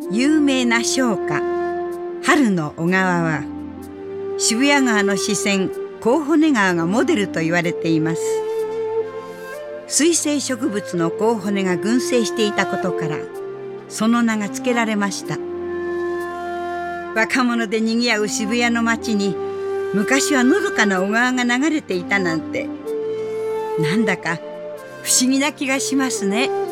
有名な唱歌春の小川は渋谷川の支川河骨川がモデルと言われています。水生植物の河骨が群生していたことからその名が付けられました。若者でにぎわう渋谷の街に昔はのどかな小川が流れていたなんて、なんだか不思議な気がしますね。